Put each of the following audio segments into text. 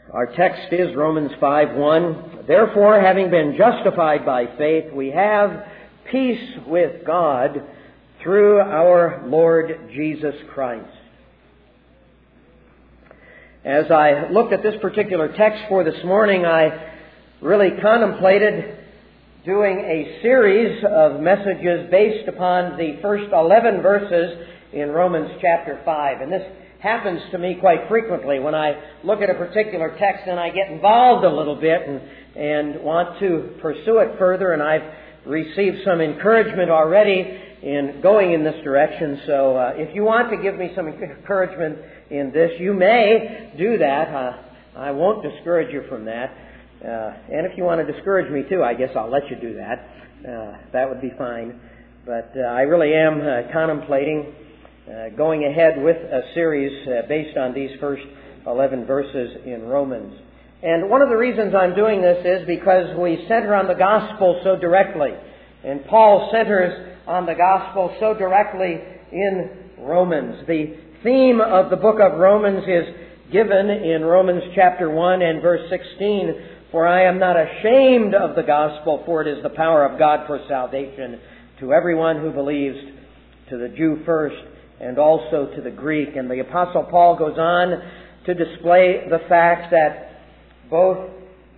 Our text is Romans 5:1. Therefore, having been justified by faith, we have peace with God through our Lord Jesus Christ. As I looked at this particular text for this morning, I really contemplated doing a series of messages based upon the first 11 verses in Romans chapter 5. And this happens to me quite frequently when I look at a particular text and I get involved a little bit and want to pursue it further, and I've received some encouragement already in going in this direction. So if you want to give me some encouragement in this, you may do that. I won't discourage you from that. And if you want to discourage me too, I guess I'll let you do that. That would be fine. But I really am contemplating going ahead with a series based on these first 11 verses in Romans. And one of the reasons I'm doing this is because we center on the gospel so directly. And Paul centers on the gospel so directly in Romans. The theme of the book of Romans is given in Romans chapter 1 and verse 16. For I am not ashamed of the gospel, for it is the power of God for salvation to everyone who believes, to the Jew first, and also to the Greek. And the Apostle Paul goes on to display the fact that both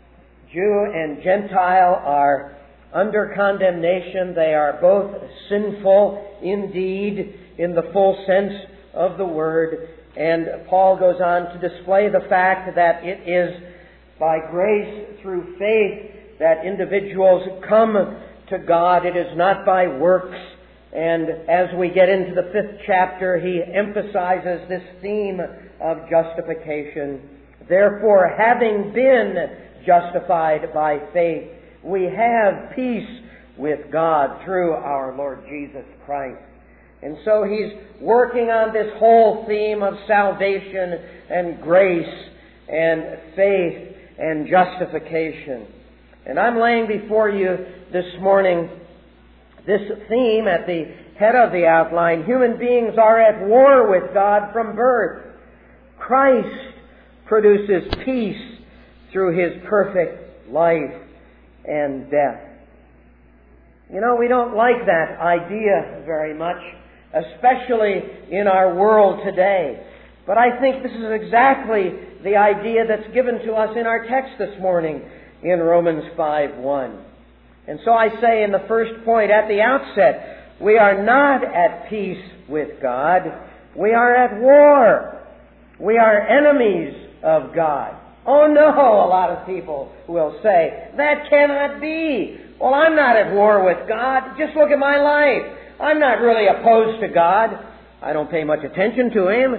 Jew and Gentile are under condemnation. They are both sinful indeed in the full sense of the word. And Paul goes on to display the fact that it is by grace through faith that individuals come to God. It is not by works. And as we get into the 5th chapter, he emphasizes this theme of justification. Therefore, having been justified by faith, we have peace with God through our Lord Jesus Christ. And so he's working on this whole theme of salvation and grace and faith and justification. And I'm laying before you this morning this theme at the head of the outline. Human beings are at war with God from birth. Christ produces peace through his perfect life and death. You know, we don't like that idea very much, especially in our world today. But I think this is exactly the idea that's given to us in our text this morning in Romans 5:1. And so I say in the first point at the outset, we are not at peace with God. We are at war. We are enemies of God. Oh no, a lot of people will say, that cannot be. Well, I'm not at war with God. Just look at my life. I'm not really opposed to God. I don't pay much attention to him,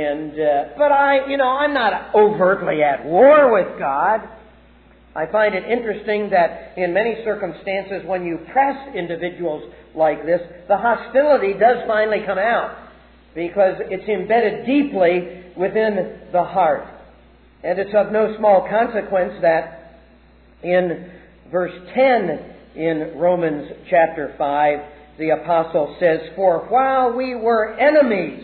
but I'm not overtly at war with God. I find it interesting that in many circumstances when you press individuals like this, the hostility does finally come out because it's embedded deeply within the heart. And it's of no small consequence that in verse 10 in Romans chapter 5, the apostle says, for while we were enemies,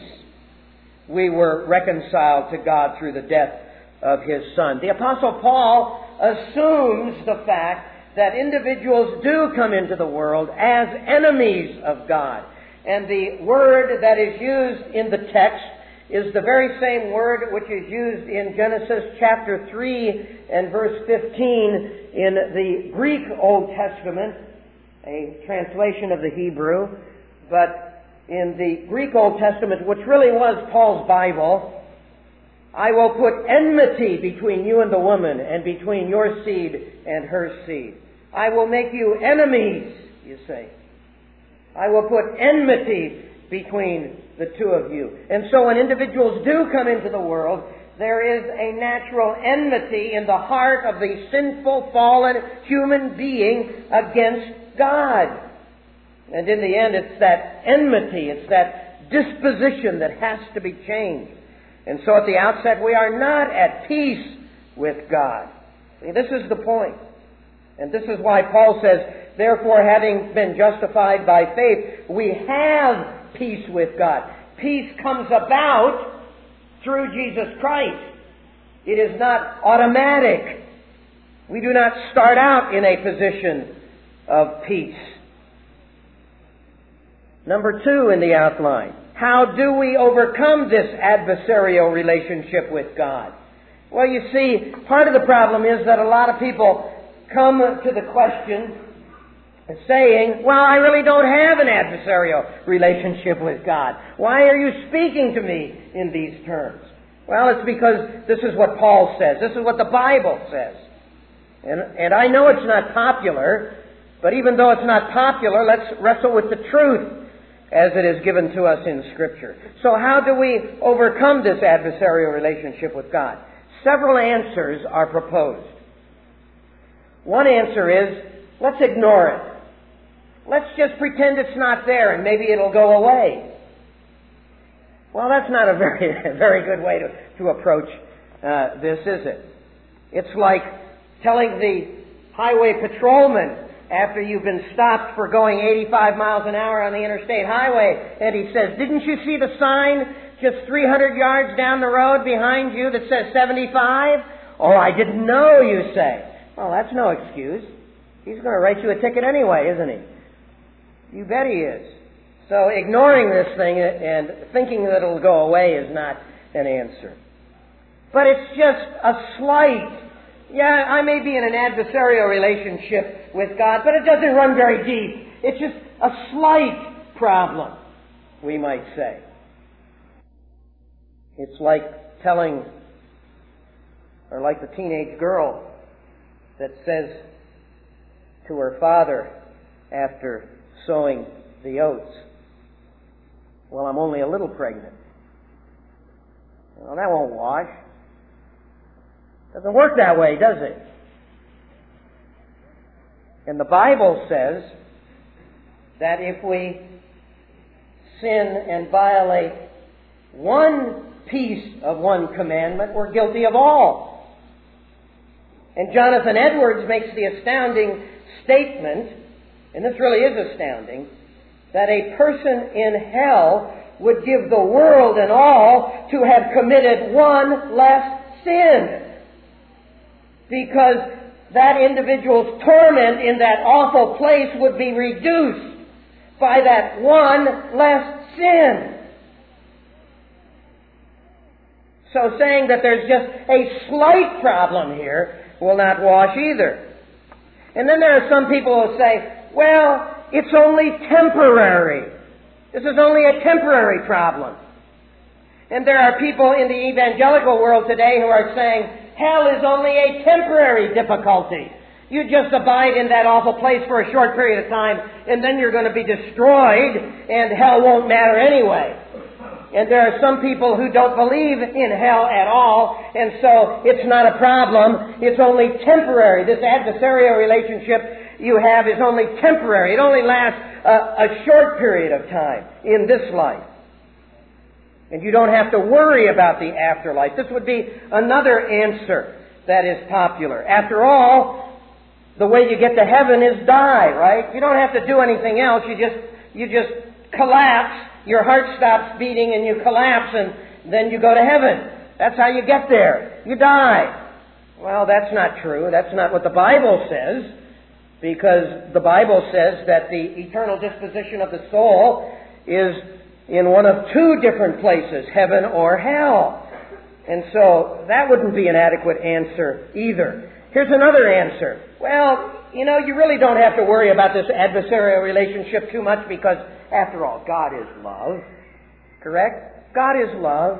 we were reconciled to God through the death of his Son. The apostle Paul assumes the fact that individuals do come into the world as enemies of God. And the word that is used in the text is the very same word which is used in Genesis chapter 3 and verse 15 in the Greek Old Testament, a translation of the Hebrew. But in the Greek Old Testament, which really was Paul's Bible, I will put enmity between you and the woman, and between your seed and her seed. I will make you enemies, you say. I will put enmity between the two of you. And so when individuals do come into the world, there is a natural enmity in the heart of the sinful, fallen human being against God. And in the end, it's that enmity, it's that disposition that has to be changed. And so at the outset, we are not at peace with God. See, this is the point. And this is why Paul says, therefore, having been justified by faith, we have peace with God. Peace comes about through Jesus Christ. It is not automatic. We do not start out in a position of peace. Number 2 in the outline. How do we overcome this adversarial relationship with God? Well, you see, part of the problem is that a lot of people come to the question saying, well, I really don't have an adversarial relationship with God. Why are you speaking to me in these terms? Well, it's because this is what Paul says. This is what the Bible says. And I know it's not popular, but even though it's not popular, let's wrestle with the truth as it is given to us in Scripture. So how do we overcome this adversarial relationship with God? Several answers are proposed. One answer is, let's ignore it. Let's just pretend it's not there and maybe it'll go away. Well, that's not a very good way to approach this, is it? It's like telling the highway patrolman after you've been stopped for going 85 miles an hour on the interstate highway, and he says, didn't you see the sign just 300 yards down the road behind you that says 75? Oh, I didn't know, you say. Well, that's no excuse. He's going to write you a ticket anyway, isn't he? You bet he is. So ignoring this thing and thinking that it'll go away is not an answer. But it's just a slight. Yeah, I may be in an adversarial relationship with God, but it doesn't run very deep. It's just a slight problem, we might say. It's like telling, or like the teenage girl that says to her father after sowing the oats, well, I'm only a little pregnant. Well, that won't wash. Doesn't work that way, does it? And the Bible says that if we sin and violate one piece of one commandment, we're guilty of all. And Jonathan Edwards makes the astounding statement, and this really is astounding, that a person in hell would give the world and all to have committed one less sin. Because that individual's torment in that awful place would be reduced by that one less sin. So saying that there's just a slight problem here will not wash either. And then there are some people who say, well, it's only temporary. This is only a temporary problem. And there are people in the evangelical world today who are saying, hell is only a temporary difficulty. You just abide in that awful place for a short period of time, and then you're going to be destroyed, and hell won't matter anyway. And there are some people who don't believe in hell at all, and so it's not a problem. It's only temporary. This adversarial relationship you have is only temporary. It only lasts a short period of time in this life. And you don't have to worry about the afterlife. This would be another answer that is popular. After all, the way you get to heaven is die, right? You don't have to do anything else. You just collapse. Your heart stops beating and you collapse, and then you go to heaven. That's how you get there. You die. Well, that's not true. That's not what the Bible says, because the Bible says that the eternal disposition of the soul is in one of two different places, heaven or hell. And so that wouldn't be an adequate answer either. Here's another answer. Well, you really don't have to worry about this adversarial relationship too much because, after all, God is love. Correct? God is love.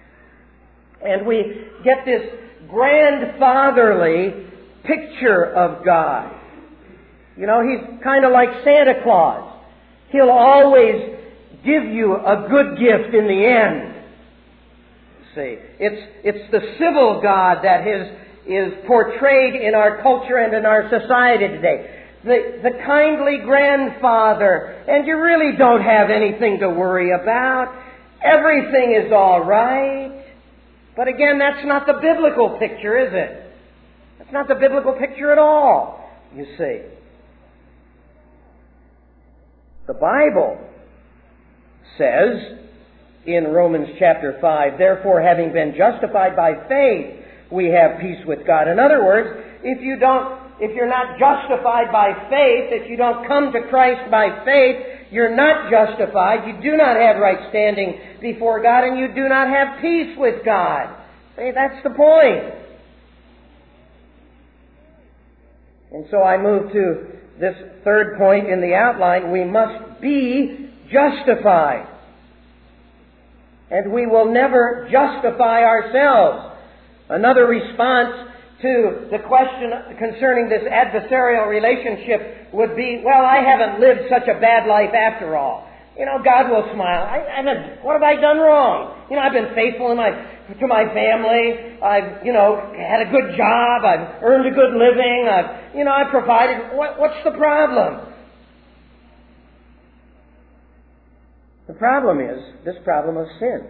And we get this grandfatherly picture of God. He's kind of like Santa Claus. He'll always give you a good gift in the end. See, it's the civil God that is portrayed in our culture and in our society today. The kindly grandfather, and you really don't have anything to worry about. Everything is all right. But again, that's not the biblical picture, is it? That's not the biblical picture at all, you see. The Bible says in Romans chapter 5, therefore, having been justified by faith, we have peace with God. In other words, if you're not justified by faith, if you don't come to Christ by faith, you're not justified, you do not have right standing before God, and you do not have peace with God. See, that's the point. And so I move to this third point in the outline. We must be justified. And we will never justify ourselves. Another response to the question concerning this adversarial relationship would be, well, I haven't lived such a bad life after all. God will smile. What have I done wrong? I've been faithful to my family. I've, had a good job. I've earned a good living. I've provided. What's the problem? The problem is this problem of sin.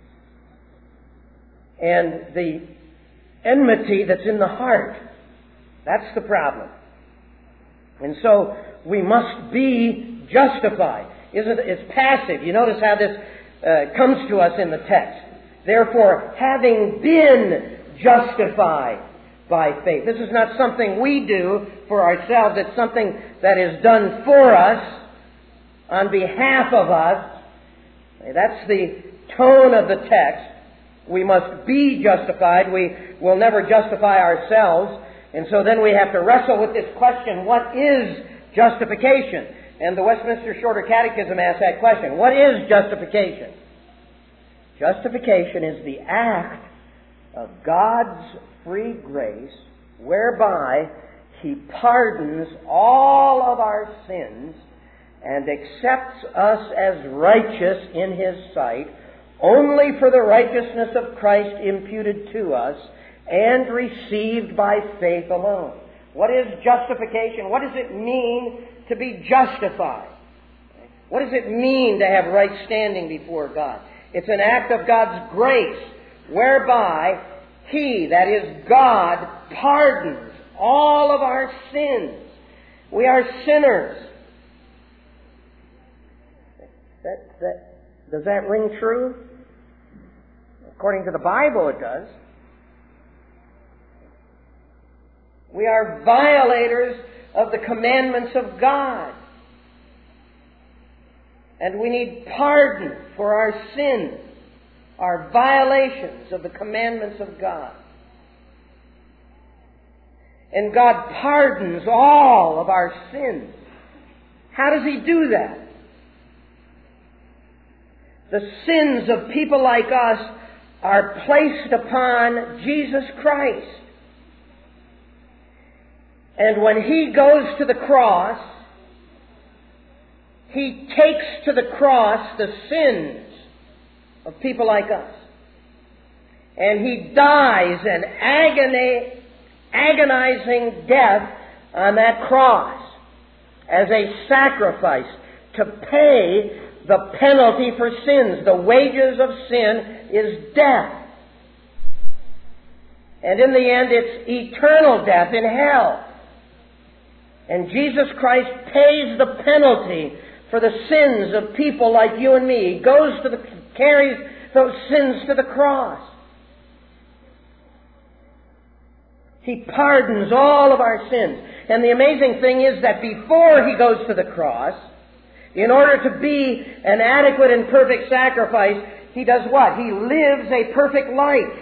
And the enmity that's in the heart. That's the problem. And so we must be justified. It's passive. You notice how this comes to us in the text. Therefore, having been justified by faith. This is not something we do for ourselves. It's something that is done for us, on behalf of us. That's the tone of the text. We must be justified. We will never justify ourselves. And so then we have to wrestle with this question, what is justification? And the Westminster Shorter Catechism asks that question. What is justification? Justification is the act of God's free grace whereby He pardons all of our sins and accepts us as righteous in His sight only for the righteousness of Christ imputed to us and received by faith alone. What is justification? What does it mean to be justified? What does it mean to have right standing before God? It's an act of God's grace whereby He, that is God, pardons all of our sins. We are sinners. Does that ring true? According to the Bible, it does. We are violators of the commandments of God. And we need pardon for our sins, our violations of the commandments of God. And God pardons all of our sins. How does He do that? The sins of people like us are placed upon Jesus Christ. And when He goes to the cross, He takes to the cross the sins of people like us. And He dies an agonizing death on that cross as a sacrifice to pay the penalty for sins. The wages of sin is death. And in the end, it's eternal death in hell. And Jesus Christ pays the penalty for the sins of people like you and me. He carries those sins to the cross. He pardons all of our sins. And the amazing thing is that before He goes to the cross, in order to be an adequate and perfect sacrifice, He does what? He lives a perfect life.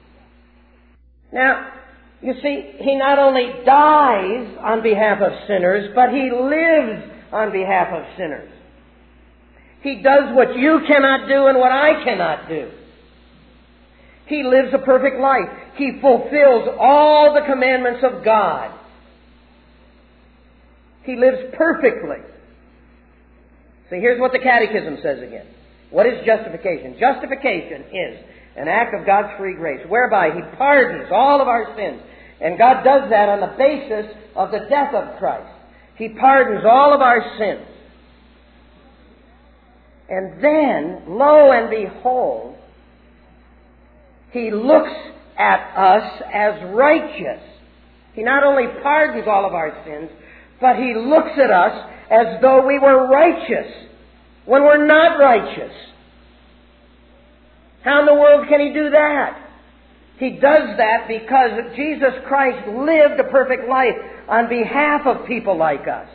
Now, you see, He not only dies on behalf of sinners, but He lives on behalf of sinners. He does what you cannot do and what I cannot do. He lives a perfect life. He fulfills all the commandments of God. He lives perfectly. See, here's what the Catechism says again. What is justification? Justification is an act of God's free grace, whereby He pardons all of our sins. And God does that on the basis of the death of Christ. He pardons all of our sins. And then, lo and behold, He looks at us as righteous. He not only pardons all of our sins, but He looks at us as though we were righteous when we're not righteous. How in the world can He do that? He does that because Jesus Christ lived a perfect life on behalf of people like us.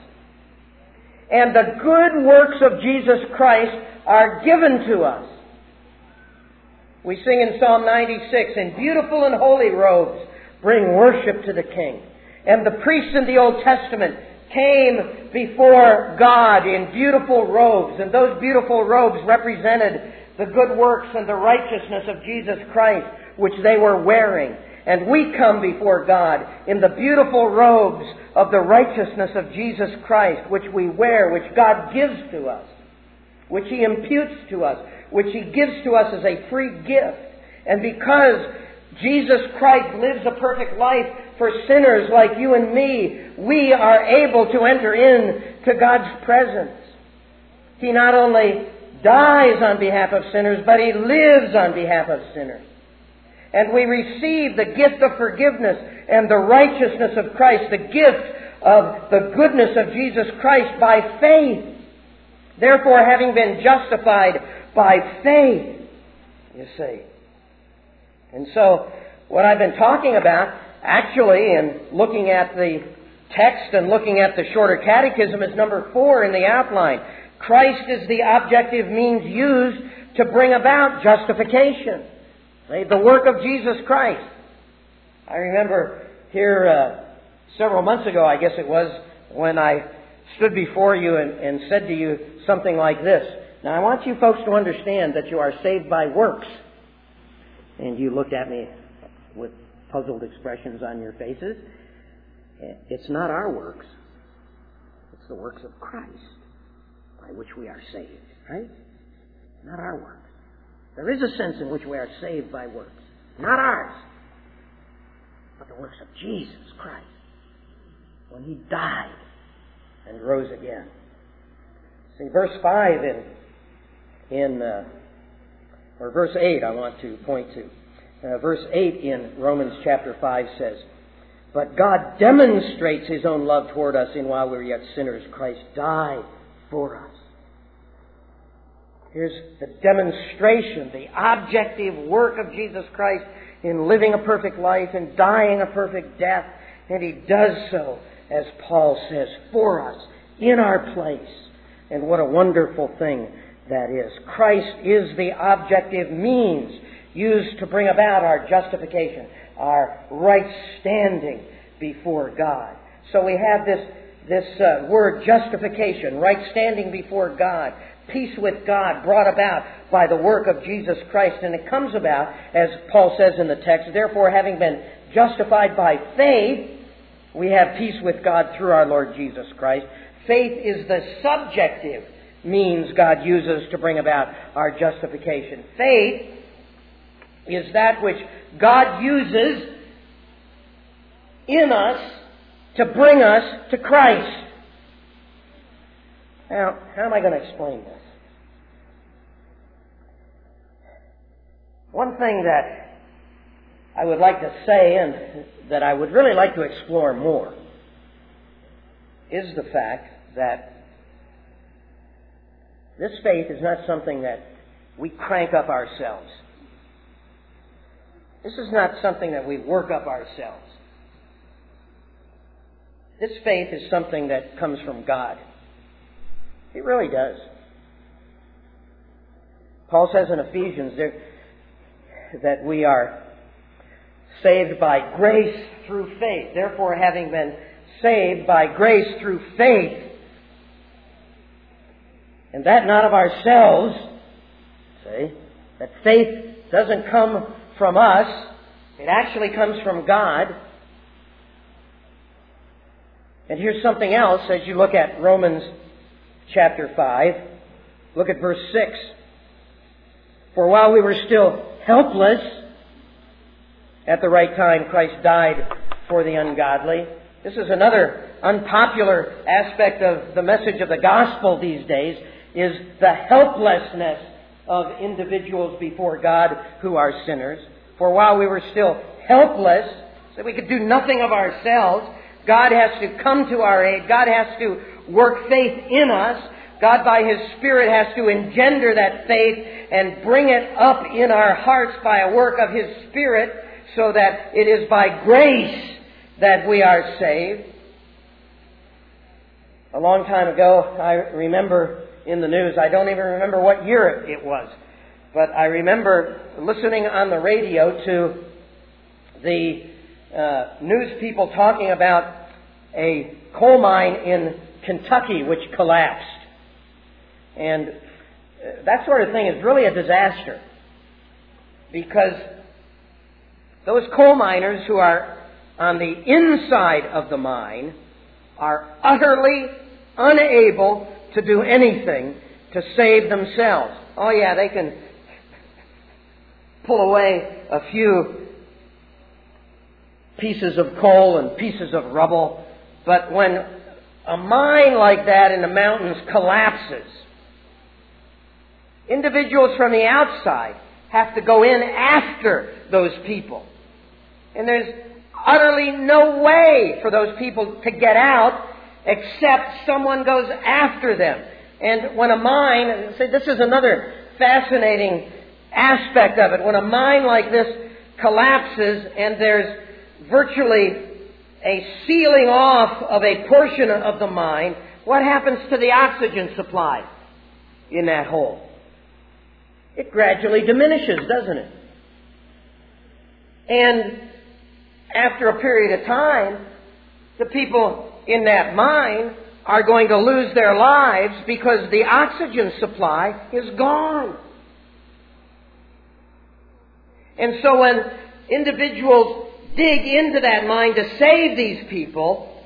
And the good works of Jesus Christ are given to us. We sing in Psalm 96, "In beautiful and holy robes bring worship to the King." And the priests in the Old Testament came before God in beautiful robes, and those beautiful robes represented the good works and the righteousness of Jesus Christ, which they were wearing. And we come before God in the beautiful robes of the righteousness of Jesus Christ, which we wear, which God gives to us, which He imputes to us, which He gives to us as a free gift. And because Jesus Christ lives a perfect life for sinners like you and me, we are able to enter into God's presence. He not only dies on behalf of sinners, but He lives on behalf of sinners. And we receive the gift of forgiveness and the righteousness of Christ, the gift of the goodness of Jesus Christ by faith. Therefore, having been justified by faith, you see. And so, what I've been talking about, actually, in looking at the text and looking at the shorter catechism, is number 4 in the outline. Christ is the objective means used to bring about justification. The work of Jesus Christ. I remember here several months ago, I guess it was, when I stood before you and said to you something like this. Now, I want you folks to understand that you are saved by works. And you looked at me with puzzled expressions on your faces. It's not our works. It's the works of Christ by which we are saved, right? Not our works. There is a sense in which we are saved by works. Not ours, but the works of Jesus Christ, when He died and rose again. See, verse 5 or verse 8 I want to point to. Verse 8 in Romans chapter 5 says, "But God demonstrates His own love toward us in while we were yet sinners, Christ died for us." Here's the demonstration, the objective work of Jesus Christ in living a perfect life and dying a perfect death. And He does so, as Paul says, for us, in our place. And what a wonderful thing that is. Christ is the objective means used to bring about our justification, our right standing before God. So we have this word justification, right standing before God, peace with God brought about by the work of Jesus Christ. And it comes about, as Paul says in the text, therefore having been justified by faith, we have peace with God through our Lord Jesus Christ. Faith is the subjective means God uses to bring about our justification. Faith is that which God uses in us to bring us to Christ. Now, how am I going to explain this? One thing that I would like to say, and that I would really like to explore more, is the fact that this faith is not something that we crank up ourselves. This is not something that we work up ourselves. This faith is something that comes from God. It really does. Paul says in Ephesians that we are saved by grace through faith. Therefore, having been saved by grace through faith, and that not of ourselves, see, that faith doesn't come from us, it actually comes from God. And here's something else as you look at Romans chapter 5. Look at verse 6. For while we were still helpless, at the right time Christ died for the ungodly. This is another unpopular aspect of the message of the gospel these days, is the helplessness of individuals before God who are sinners. For while we were still helpless, so we could do nothing of ourselves, God has to come to our aid. God has to work faith in us. God, by His Spirit, has to engender that faith and bring it up in our hearts by a work of His Spirit, so that it is by grace that we are saved. A long time ago, I remember in the news, I don't even remember what year it was, but I remember listening on the radio to the news people talking about a coal mine in Kentucky which collapsed. And that sort of thing is really a disaster, because those coal miners who are on the inside of the mine are utterly unable to do anything to save themselves. Oh yeah, they can pull away a few pieces of coal and pieces of rubble, but when a mine like that in the mountains collapses, individuals from the outside have to go in after those people. And there's utterly no way for those people to get out except someone goes after them. And when a mine, see, this is another fascinating aspect of it. When a mine like this collapses and there's virtually a sealing off of a portion of the mine, what happens to the oxygen supply in that hole? It gradually diminishes, doesn't it? And after a period of time, the people in that mine are going to lose their lives because the oxygen supply is gone. And so when individuals dig into that mine to save these people,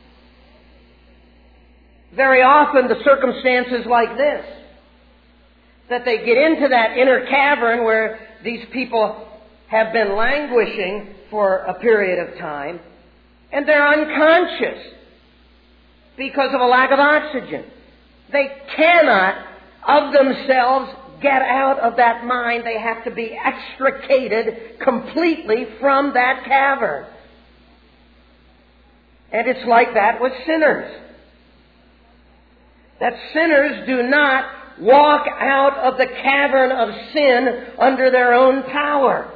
very often the circumstance is like this: that they get into that inner cavern where these people have been languishing for a period of time, and they're unconscious because of a lack of oxygen. They cannot of themselves get out of that mine. They have to be extricated completely from that cavern. And it's like that with sinners. That sinners do not walk out of the cavern of sin under their own power.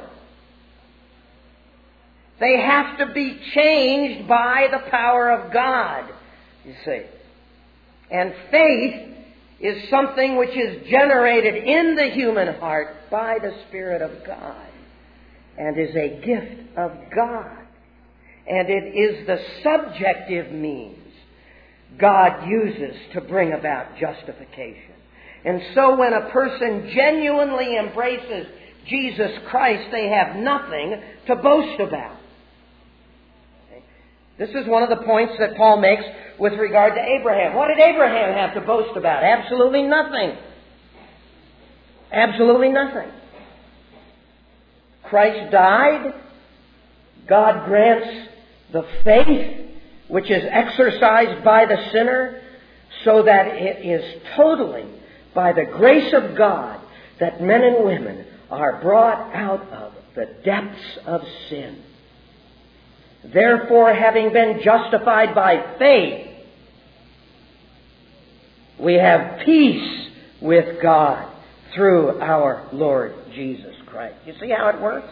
They have to be changed by the power of God, you see. And faith is something which is generated in the human heart by the Spirit of God and is a gift of God. And it is the subjective means God uses to bring about justification. And so when a person genuinely embraces Jesus Christ, they have nothing to boast about. This is one of the points that Paul makes with regard to Abraham. What did Abraham have to boast about? Absolutely nothing. Absolutely nothing. Christ died. God grants the faith which is exercised by the sinner, so that it is totally by the grace of God that men and women are brought out of the depths of sin. Therefore, having been justified by faith, we have peace with God through our Lord Jesus Christ. You see how it works?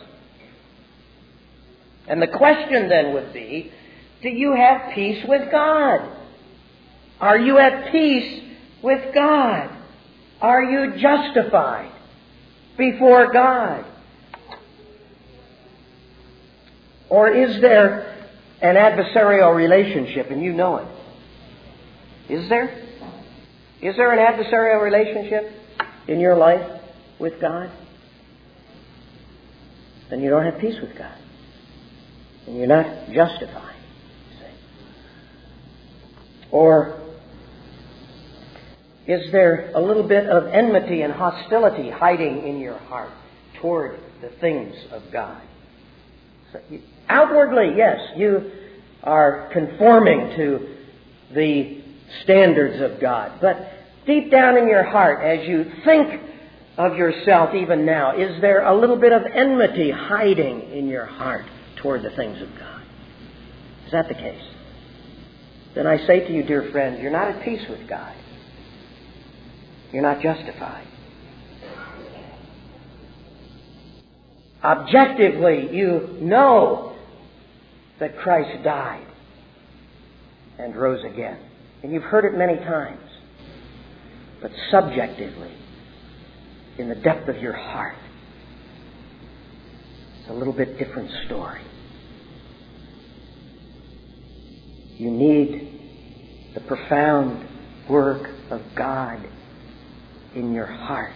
And the question then would be, do you have peace with God? Are you at peace with God? Are you justified before God? Or is there an adversarial relationship and you know it? Is there? Is there an adversarial relationship in your life with God? Then you don't have peace with God. And you're not justified. Or is there a little bit of enmity and hostility hiding in your heart toward the things of God? So outwardly, yes, you are conforming to the standards of God. But deep down in your heart, as you think of yourself even now, is there a little bit of enmity hiding in your heart toward the things of God? Is that the case? Then I say to you, dear friends, you're not at peace with God. You're not justified. Objectively, you know that Christ died and rose again. And you've heard it many times. But subjectively, in the depth of your heart, it's a little bit different story. You need the profound work of God in your heart.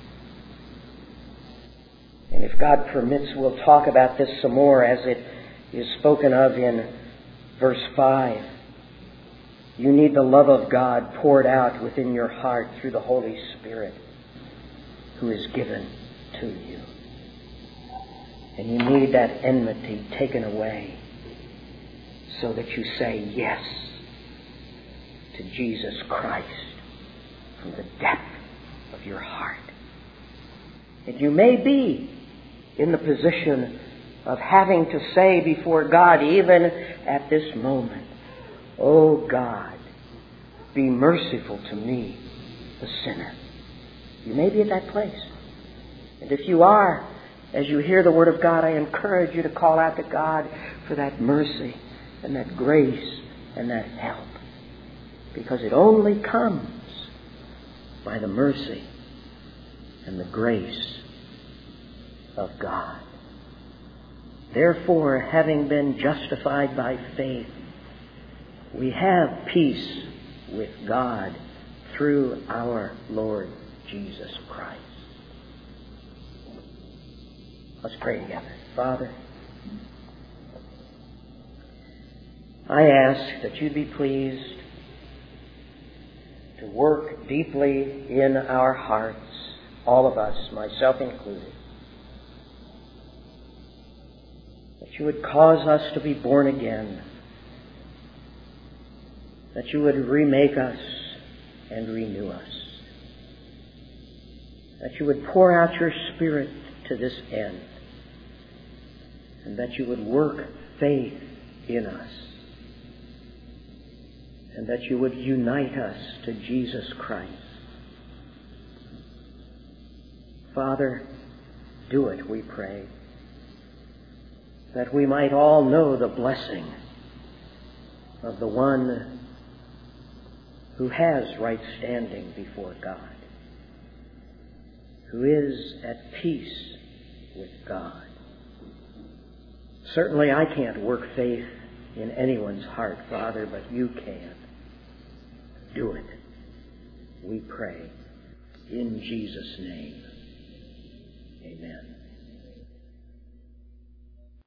And if God permits, we'll talk about this some more as it is spoken of in verse 5. You need the love of God poured out within your heart through the Holy Spirit who is given to you. And you need that enmity taken away so that you say yes to Jesus Christ from the depth of your heart. And you may be in the position of having to say before God, even at this moment, "Oh God, be merciful to me, the sinner." You may be at that place. And if you are, as you hear the Word of God, I encourage you to call out to God for that mercy and that grace and that help. Because it only comes by the mercy and the grace of God. Therefore, having been justified by faith, we have peace with God through our Lord Jesus Christ. Let's pray together. Father, I ask that you'd be pleased to work deeply in our hearts, all of us, myself included. That you would cause us to be born again. That you would remake us and renew us. That you would pour out your Spirit to this end. And that you would work faith in us. And that you would unite us to Jesus Christ. Father, do it, we pray, that we might all know the blessing of the one who has right standing before God, who is at peace with God. Certainly I can't work faith in anyone's heart, Father, but you can. Do it, we pray, in Jesus' name. Amen.